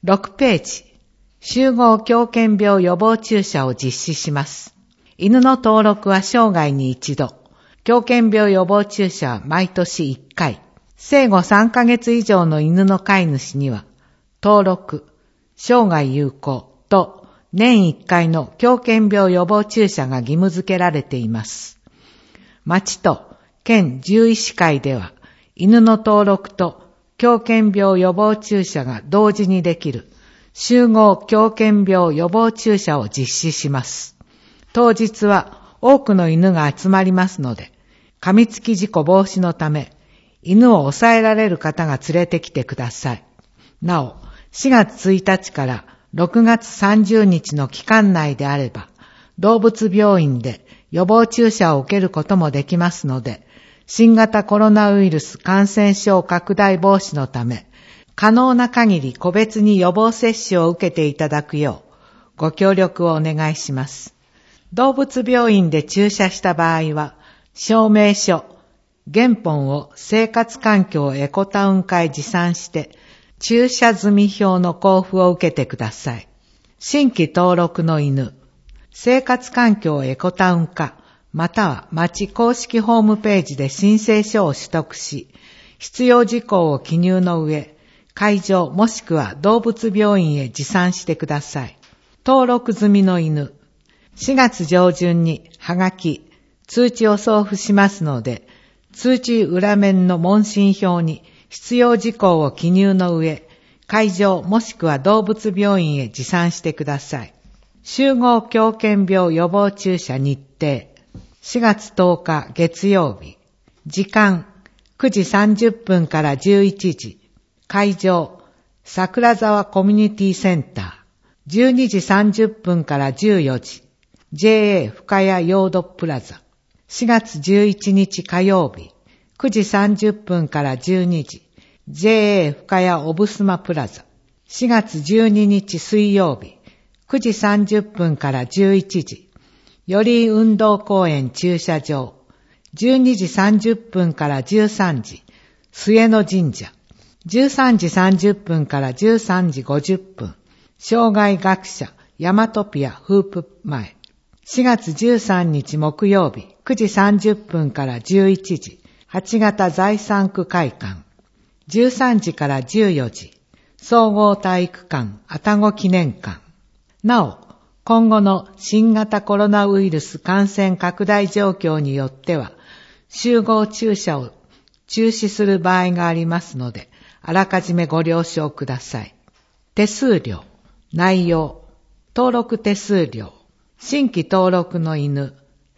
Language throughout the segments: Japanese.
6ページ、集合狂犬病予防注射を実施します。犬の登録は生涯に一度。狂犬病予防注射は毎年1回。生後3ヶ月以上の犬の飼い主には、登録、生涯有効と年1回の狂犬病予防注射が義務付けられています。町と県獣医師会では、犬の登録と狂犬病予防注射が同時にできる集合狂犬病予防注射を実施します。当日は多くの犬が集まりますので、噛みつき事故防止のため、犬を抑えられる方が連れてきてください。なお、4月1日から6月30日の期間内であれば、動物病院で予防注射を受けることもできますので、新型コロナウイルス感染症拡大防止のため、可能な限り個別に予防接種を受けていただくよう、ご協力をお願いします。動物病院で注射した場合は、証明書、原本を生活環境エコタウン課へ持参して、注射済み表の交付を受けてください。新規登録の犬、生活環境エコタウン課、または町公式ホームページで申請書を取得し、必要事項を記入の上、会場もしくは動物病院へ持参してください。登録済みの犬、4月上旬にはがき、通知を送付しますので、通知裏面の問診票に必要事項を記入の上、会場もしくは動物病院へ持参してください。集合狂犬病予防注射日程、4月10日月曜日、時間9時30分から11時、会場桜沢コミュニティセンター、12時30分から14時、JA 深谷ヨードプラザ、4月11日火曜日、9時30分から12時、JA 深谷オブスマプラザ、4月12日水曜日、9時30分から11時、より運動公園駐車場、12時30分から13時、末野神社、13時30分から13時50分、障害学者ヤマトピアフープ前、4月13日木曜日、9時30分から11時、八形財産区会館、13時から14時、総合体育館愛宕記念館。なお、今後の新型コロナウイルス感染拡大状況によっては、集合注射を中止する場合がありますので、あらかじめご了承ください。手数料、内容、登録手数料、新規登録の犬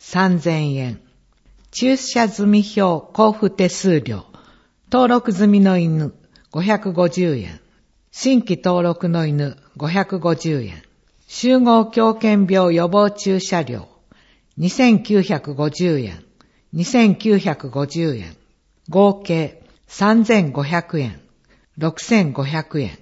3000円、注射済み表交付手数料、登録済みの犬550円、新規登録の犬550円、集合狂犬病予防注射料2950円、2950円、合計3500円、6500円。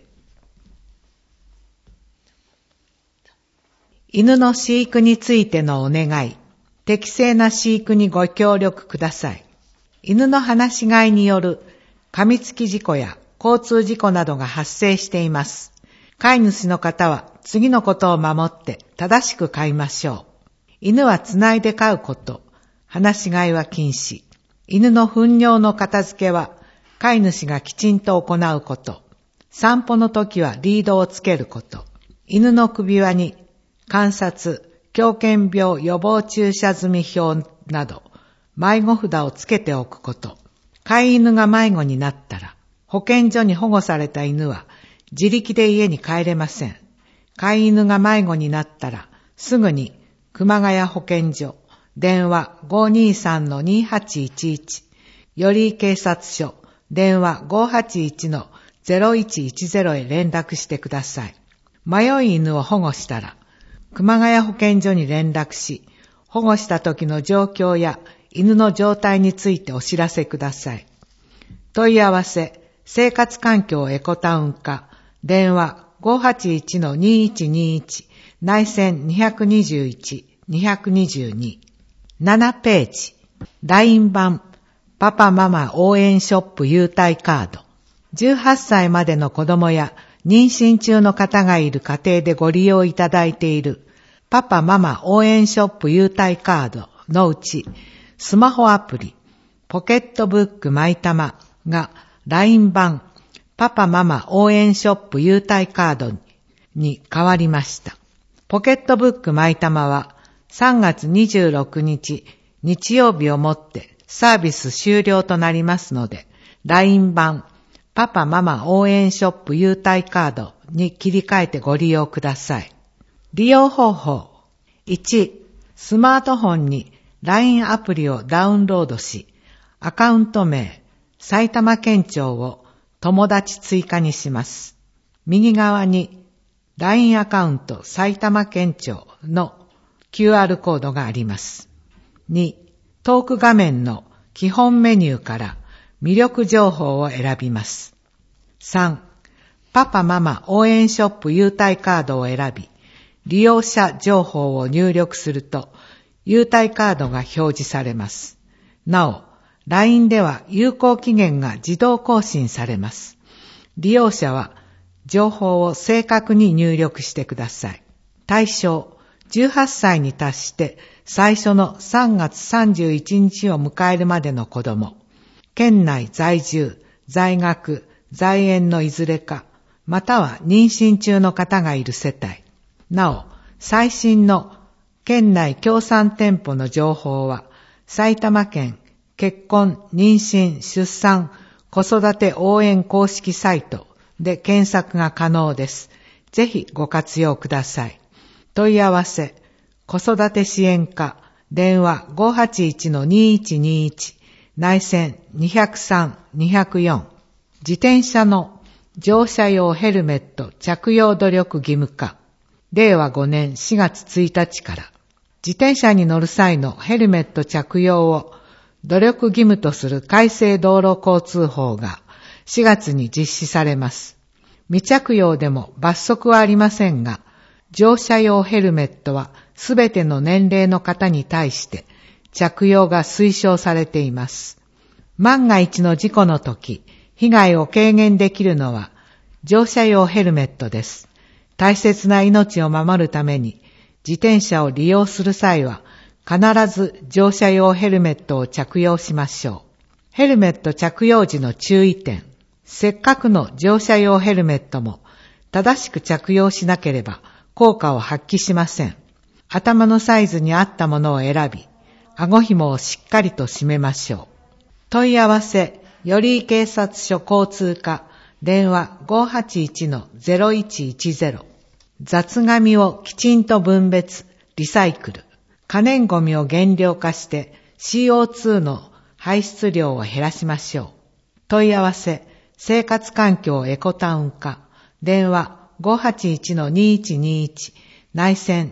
犬の飼育についてのお願い、適正な飼育にご協力ください。犬の放し飼いによる噛みつき事故や交通事故などが発生しています。飼い主の方は次のことを守って正しく飼いましょう。犬はつないで飼うこと、放し飼いは禁止。犬の糞尿の片付けは飼い主がきちんと行うこと。散歩の時はリードをつけること。犬の首輪に観察、狂犬病予防注射済み表など迷子札をつけておくこと。飼い犬が迷子になったら、保健所に保護された犬は自力で家に帰れません。飼い犬が迷子になったら、すぐに熊谷保健所、電話 523-2811、より警察署、電話 581-0110 へ連絡してください。迷い犬を保護したら、熊谷保健所に連絡し、保護した時の状況や犬の状態についてお知らせください。問い合わせ、生活環境エコタウン課、電話 581-2121、内線221、222。7ページ、LINE 版、パパママ応援ショップ優待カード。18歳までの子供や妊娠中の方がいる家庭でご利用いただいているパパママ応援ショップ優待カードのうち、スマホアプリポケットブックマイタマが LINE 版パパママ応援ショップ優待カードに変わりました。ポケットブックマイタマは3月26日日曜日をもってサービス終了となりますので、LINE 版パパママ応援ショップ優待カードに切り替えてご利用ください。利用方法。1、スマートフォンに LINE アプリをダウンロードし、アカウント名、埼玉県庁を友達追加にします。右側に LINE アカウント埼玉県庁の QR コードがあります。2、トーク画面の基本メニューから魅力情報を選びます。3、パパママ応援ショップ優待カードを選び、利用者情報を入力すると、優待カードが表示されます。なお、LINE では有効期限が自動更新されます。利用者は情報を正確に入力してください。対象、18歳に達して最初の3月31日を迎えるまでの子供。県内在住、在学、在園のいずれか、または妊娠中の方がいる世帯。なお、最新の県内協賛店舗の情報は、埼玉県結婚、妊娠、出産、子育て応援公式サイトで検索が可能です。ぜひご活用ください。問い合わせ、子育て支援課、電話 581-2121、内線203-204。自転車の乗車用ヘルメット着用努力義務化。令和5年4月1日から、自転車に乗る際のヘルメット着用を努力義務とする改正道路交通法が4月に実施されます。未着用でも罰則はありませんが、乗車用ヘルメットはすべての年齢の方に対して着用が推奨されています。万が一の事故の時、被害を軽減できるのは乗車用ヘルメットです。大切な命を守るために自転車を利用する際は必ず乗車用ヘルメットを着用しましょう。ヘルメット着用時の注意点。せっかくの乗車用ヘルメットも正しく着用しなければ効果を発揮しません。頭のサイズに合ったものを選び、顎紐をしっかりと締めましょう。問い合わせ、寄居警察署交通課、電話 581-0110。雑紙をきちんと分別、リサイクル。可燃ゴミを減量化して CO2 の排出量を減らしましょう。問い合わせ、生活環境エコタウン課、電話 581-2121、内線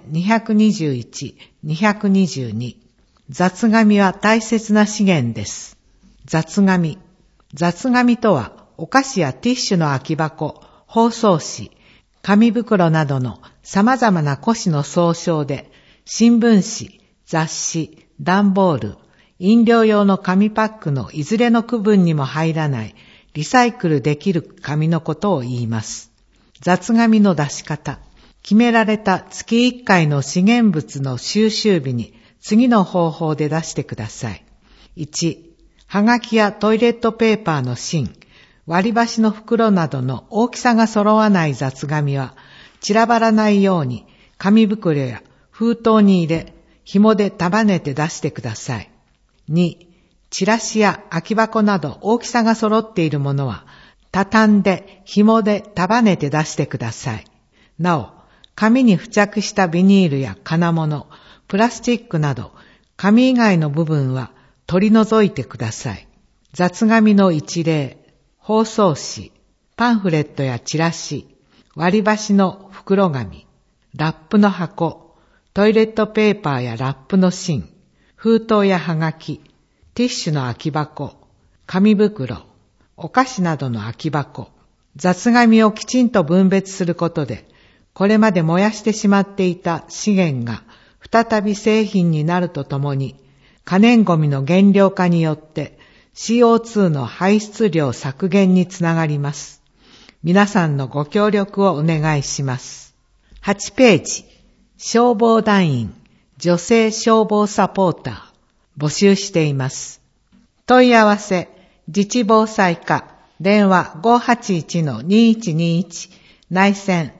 221-222。雑紙は大切な資源です。雑紙。雑紙とは、お菓子やティッシュの空き箱、包装紙、紙袋などの様々な古紙の総称で、新聞紙、雑誌、段ボール、飲料用の紙パックのいずれの区分にも入らないリサイクルできる紙のことを言います。雑紙の出し方。決められた月1回の資源物の収集日に次の方法で出してください。1、はがきやトイレットペーパーの芯、割り箸の袋などの大きさが揃わない雑紙は散らばらないように紙袋や封筒に入れ、紐で束ねて出してください。2、チラシや空き箱など大きさが揃っているものは畳んで紐で束ねて出してください。なお、紙に付着したビニールや金物、プラスチックなど紙以外の部分は取り除いてください。雑紙の一例、包装紙、パンフレットやチラシ、割り箸の袋紙、ラップの箱、トイレットペーパーやラップの芯、封筒やはがき、ティッシュの空き箱、紙袋、お菓子などの空き箱、雑紙をきちんと分別することで、これまで燃やしてしまっていた資源が再び製品になるとともに、可燃ゴミの減量化によって CO2 の排出量削減につながります。 皆さんのご協力をお願いします。8ページ、消防団員、女性消防サポーター、募集しています。問い合わせ、自治防災課、電話 581-2121、内線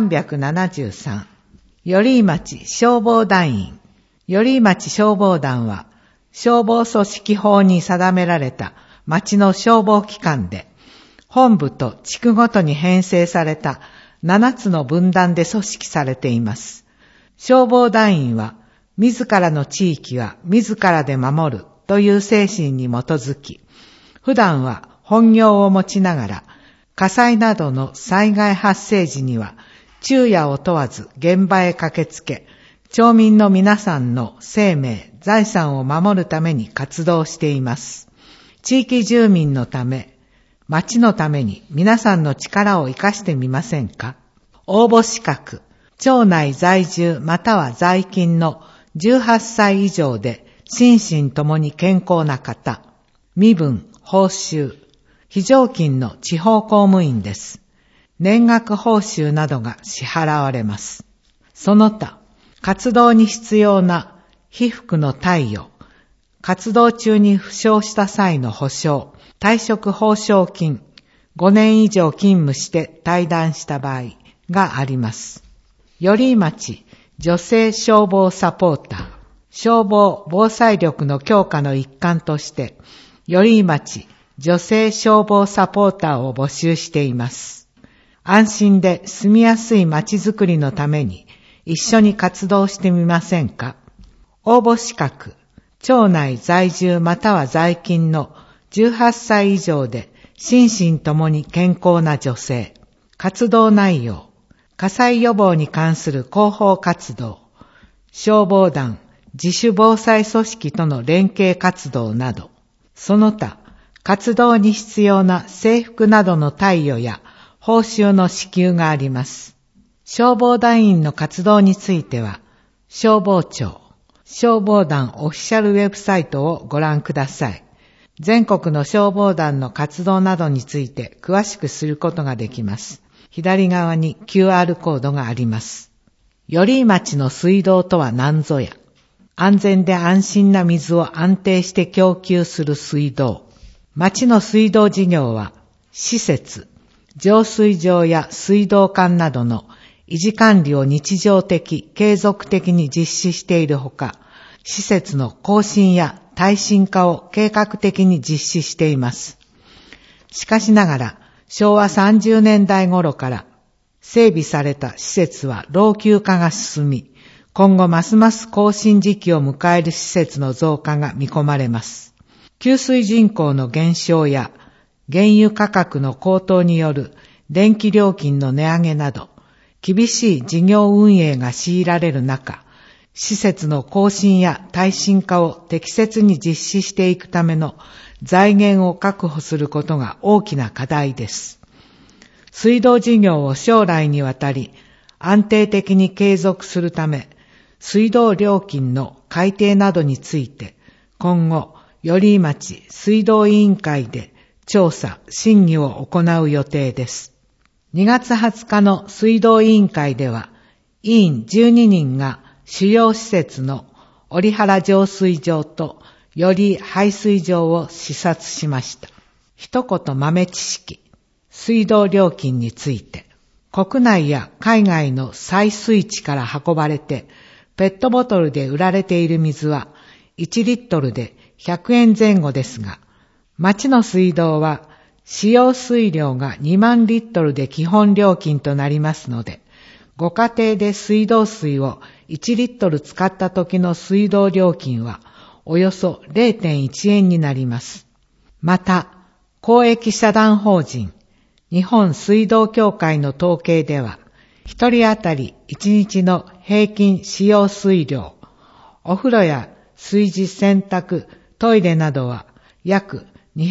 373。寄居町消防団員。寄居町消防団は、消防組織法に定められた町の消防機関で、本部と地区ごとに編成された7つの分団で組織されています。消防団員は、自らの地域は自らで守るという精神に基づき、普段は本業を持ちながら、火災などの災害発生時には、昼夜を問わず現場へ駆けつけ、町民の皆さんの生命、財産を守るために活動しています。地域住民のため、町のために皆さんの力を生かしてみませんか？応募資格、町内在住または在勤の18歳以上で心身ともに健康な方、身分、報酬、非常勤の地方公務員です。年額報酬などが支払われます。その他、活動に必要な被服の貸与、活動中に負傷した際の補償、退職報奨金、5年以上勤務して退団した場合があります。寄居町女性消防サポーター、消防防災力の強化の一環として、寄居町女性消防サポーターを募集しています。安心で住みやすい町づくりのために一緒に活動してみませんか？応募資格、町内在住または在勤の18歳以上で心身ともに健康な女性、活動内容、火災予防に関する広報活動、消防団、自主防災組織との連携活動など、その他、活動に必要な制服などの貸与や報酬の支給があります。消防団員の活動については、消防庁、消防団オフィシャルウェブサイトをご覧ください。全国の消防団の活動などについて詳しく知ることができます。左側に QR コードがあります。寄居町の水道とは何ぞや。安全で安心な水を安定して供給する水道。町の水道事業は、施設、浄水場や水道管などの維持管理を日常的、継続的に実施しているほか、施設の更新や耐震化を計画的に実施しています。しかしながら、昭和30年代頃から整備された施設は老朽化が進み、今後ますます更新時期を迎える施設の増加が見込まれます。給水人口の減少や原油価格の高騰による電気料金の値上げなど、厳しい事業運営が強いられる中、施設の更新や耐震化を適切に実施していくための財源を確保することが大きな課題です。水道事業を将来にわたり安定的に継続するため、水道料金の改定などについて、今後、寄居町水道委員会で調査・審議を行う予定です。2月20日の水道委員会では、委員12人が主要施設の折原浄水場と寄居排水場を視察しました。一言豆知識、水道料金について、国内や海外の採水地から運ばれて、ペットボトルで売られている水は1リットルで100円前後ですが、町の水道は使用水量が2万リットルで基本料金となりますので、ご家庭で水道水を1リットル使った時の水道料金はおよそ 0.1 円になります。また、公益社団法人日本水道協会の統計では、一人当たり1日の平均使用水量、お風呂や炊事洗濯、トイレなどは約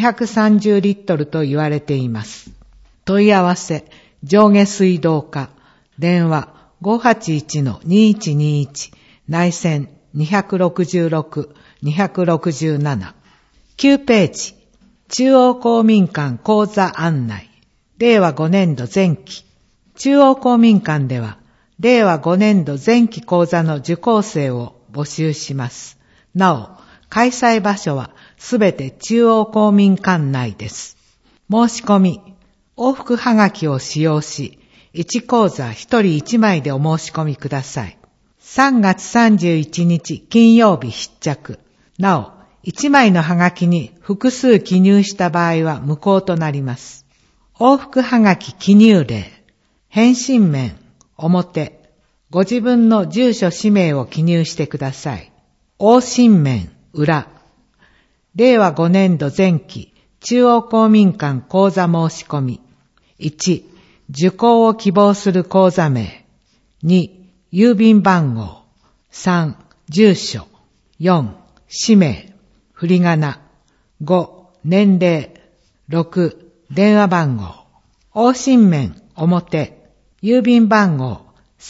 230リットルと言われています。問い合わせ、上下水道課、電話 581-2121、内線266、267。9ページ、中央公民館講座案内。 令和5年度前期。中央公民館では、令和5年度前期講座の受講生を募集します。なお、開催場所はすべて中央公民館内です。申し込み、往復はがきを使用し、1講座1人1枚でお申し込みください。3月31日金曜日必着。なお、1枚のはがきに複数記入した場合は無効となります。往復はがき記入例。返信面、表。ご自分の住所氏名を記入してください。往診面、裏。令和5年度前期中央公民館講座申し込み。1、受講を希望する講座名。2、郵便番号。3、住所。4、氏名。振り仮名。5、年齢。6、電話番号。往診面、表。郵便番号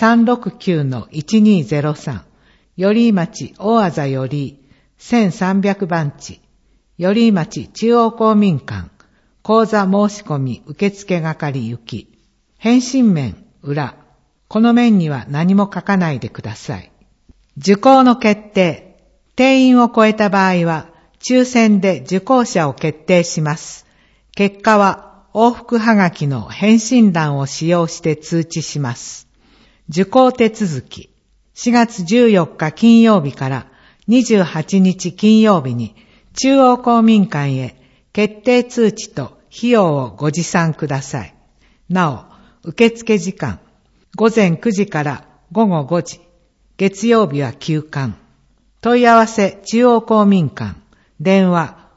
369-1203。寄居町大字より1300番地。寄居町中央公民館。講座申し込み受付係行き。返信面、裏。この面には何も書かないでください。受講の決定。定員を超えた場合は、抽選で受講者を決定します。結果は、往復はがきの返信欄を使用して通知します。受講手続き。4月14日金曜日から28日金曜日に、中央公民館へ決定通知と費用をご持参ください。なお、受付時間、午前9時から午後5時、月曜日は休館。問い合わせ中央公民館、電話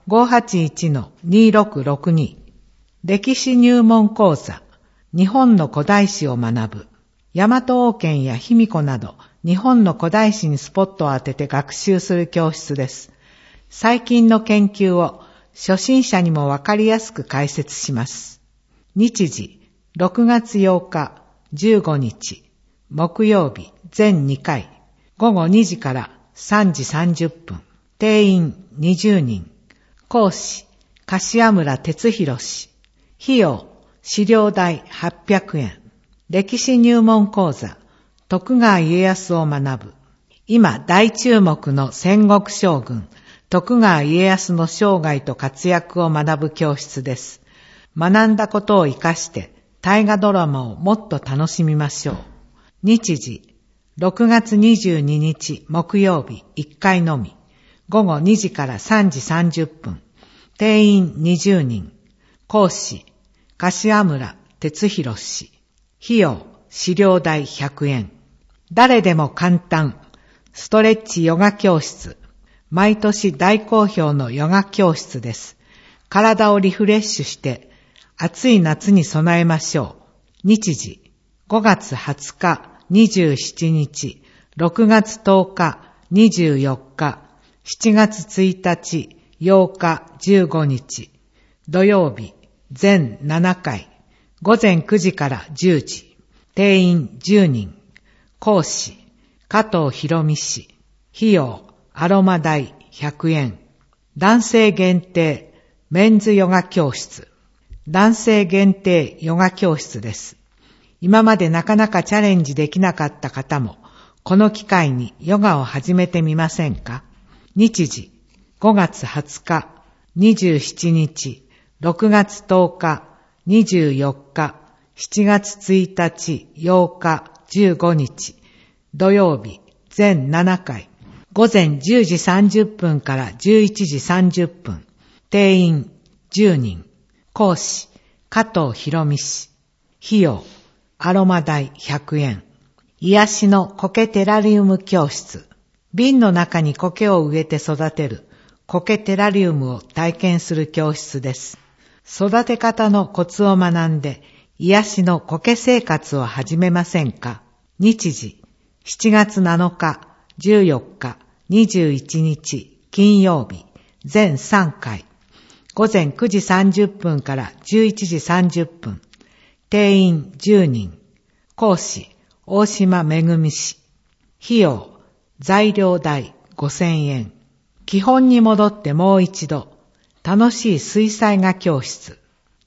581-2662。歴史入門講座、日本の古代史を学ぶ。大和王権や卑弥呼など、日本の古代史にスポットを当てて学習する教室です。最近の研究を初心者にもわかりやすく解説します。日時、6月8日、15日、木曜日、全2回、午後2時から3時30分、定員20人、講師、柏村哲弘氏、費用、資料代800円、歴史入門講座、徳川家康を学ぶ。今大注目の戦国将軍、徳川家康の生涯と活躍を学ぶ教室です。学んだことを活かして大河ドラマをもっと楽しみましょう。日時、6月22日木曜日1回のみ。午後2時から3時30分。定員20人。講師、柏村哲弘氏。費用、資料代100円。誰でも簡単。ストレッチヨガ教室。毎年大好評のヨガ教室です。体をリフレッシュして暑い夏に備えましょう。日時、5月20日、27日、6月10日、24日、7月1日、8日、15日、土曜日、全7回、午前9時から10時、定員10人、講師、加藤博美氏、費用、アロマ代100円。男性限定メンズヨガ教室。男性限定ヨガ教室です。今までなかなかチャレンジできなかった方も、この機会にヨガを始めてみませんか？日時、5月20日、27日、6月10日、24日、7月1日、8日、15日、土曜日、全7回。午前10時30分から11時30分。定員10人。講師、加藤博美氏。費用、アロマ代100円。癒しの苔テラリウム教室。瓶の中に苔を植えて育てる苔テラリウムを体験する教室です。育て方のコツを学んで、癒しの苔生活を始めませんか？日時、7月7日、14日、21日、金曜日、全3回。午前9時30分から11時30分。定員10人。講師、大島めぐみ氏。費用、材料代5000円。基本に戻ってもう一度。楽しい水彩画教室。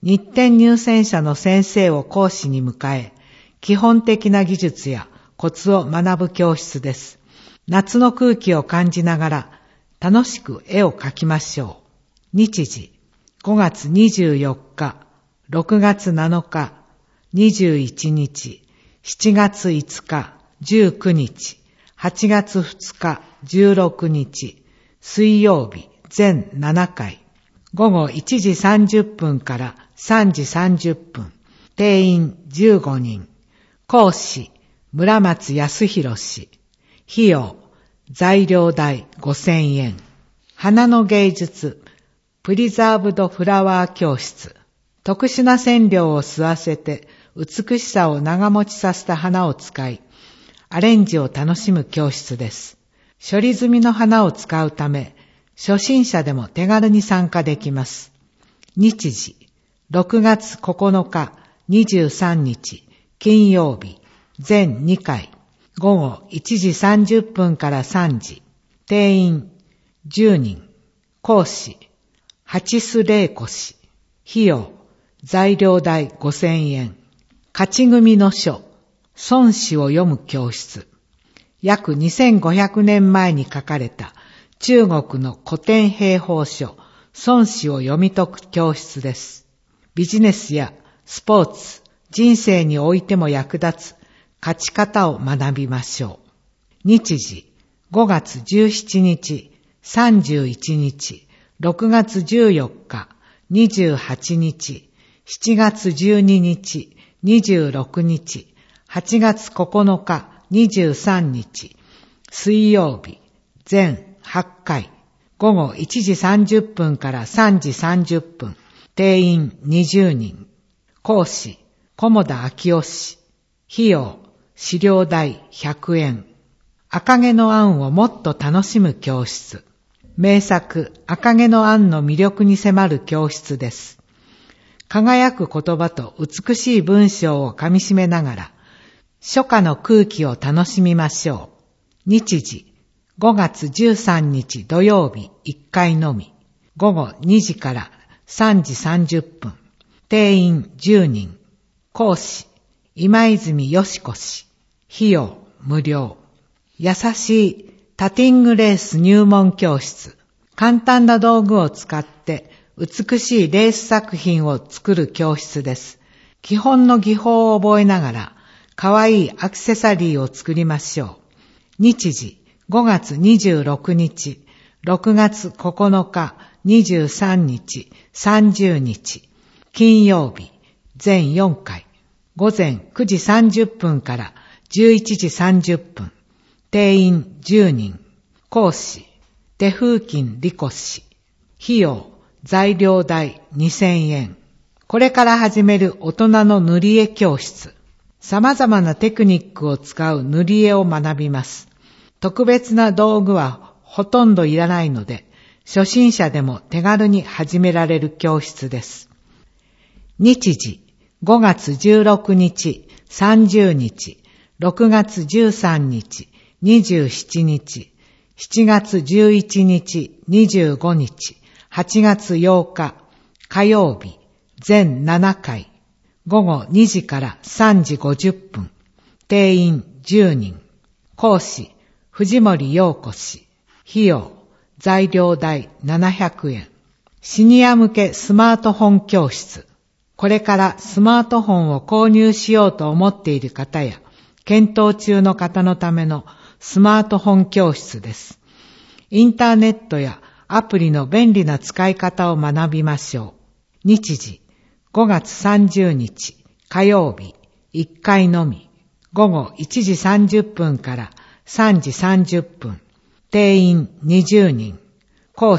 日展入選者の先生を講師に迎え、基本的な技術やコツを学ぶ教室です。夏の空気を感じながら楽しく絵を描きましょう。日時、5月24日、6月7日、21日、7月5日、19日、8月2日、16日、水曜日、全7回。午後1時30分から3時30分。定員15人。講師、村松康弘氏。費用、材料代5000円。花の芸術、プリザーブドフラワー教室。特殊な染料を吸わせて美しさを長持ちさせた花を使い、アレンジを楽しむ教室です。処理済みの花を使うため、初心者でも手軽に参加できます。日時、6月9日、23日、金曜日、全2回。午後1時30分から3時。定員10人。講師、八須玲子氏。費用、材料代5000円。勝ち組の書、孫子を読む教室。約2500年前に書かれた中国の古典兵法書、孫子を読み解く教室です。ビジネスやスポーツ、人生においても役立つ勝ち方を学びましょう。日時、5月17日、31日、6月14日、28日、7月12日、26日、8月9日、23日、水曜日、全8回。午後1時30分から3時30分。定員20人。講師、菰田昭夫氏。費用、資料代100円。赤毛のアンをもっと楽しむ教室。名作、赤毛のアンの魅力に迫る教室です。輝く言葉と美しい文章をかみしめながら、初夏の空気を楽しみましょう。日時、5月13日土曜日1回のみ。午後2時から3時30分。定員10人。講師、今泉よしこ氏。費用無料。優しいタティングレース入門教室。簡単な道具を使って美しいレース作品を作る教室です。基本の技法を覚えながら、かわいいアクセサリーを作りましょう。日時、5月26日、6月9日、23日、30日、金曜日、全4回。午前9時30分から11時30分。定員10人。講師、手風琴理子氏。費用、材料代2000円。これから始める大人の塗り絵教室。様々なテクニックを使う塗り絵を学びます。特別な道具はほとんどいらないので、初心者でも手軽に始められる教室です。日時、5月16日、30日、6月13日、27日、7月11日、25日、8月8日、火曜日、全7回。午後2時から3時50分。定員10人。講師、藤森陽子氏。費用、材料代700円。シニア向けスマートフォン教室。これからスマートフォンを購入しようと思っている方や、検討中の方のためのスマートフォン教室です。インターネットやアプリの便利な使い方を学びましょう。日時、5月30日、火曜日、1回のみ。午後1時30分から3時30分。定員20人。講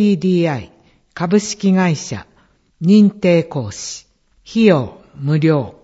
師、KDDI 株式会社認定講師。費用無料。